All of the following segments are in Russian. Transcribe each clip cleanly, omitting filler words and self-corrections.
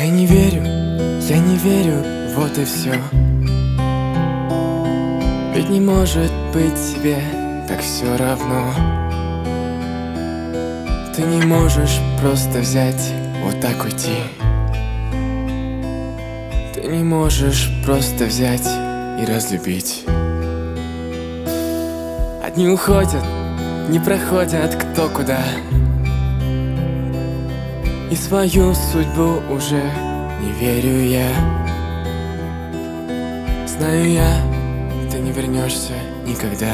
я не верю, вот и все. Ведь не может быть тебе так все равно. Ты не можешь просто взять вот так уйти. Ты не можешь просто взять и разлюбить. Одни уходят, не проходят кто куда, и свою судьбу уже не верю я. Знаю я, ты не вернешься никогда.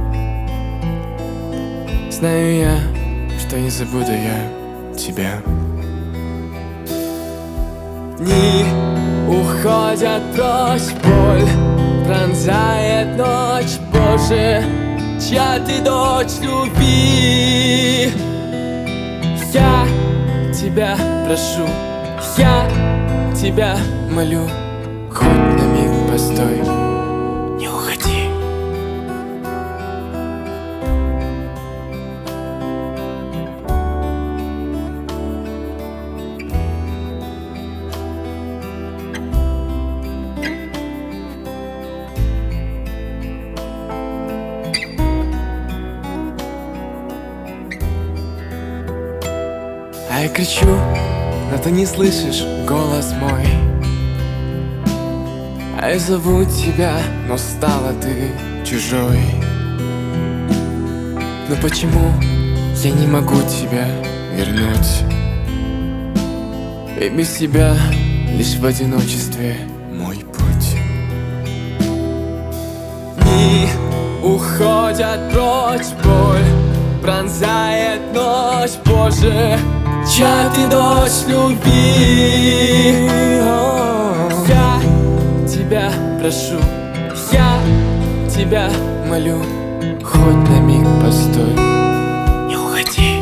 Знаю я, что не забуду я тебя. Дни уходят прочь, боль пронзает ночь. Боже, чья ты дочь любви? Я тебя прошу, я тебя молю, хоть на миг постой, не уходи. А я кричу, но ты не слышишь голос мой. А я зову тебя, но стала ты чужой. Но почему я не могу тебя вернуть? И без тебя лишь в одиночестве мой путь. Дни уходят прочь, боль пронзает ночь. Боже, чья ты дочь любви? Я тебя прошу, я тебя молю, хоть на миг постой, не уходи.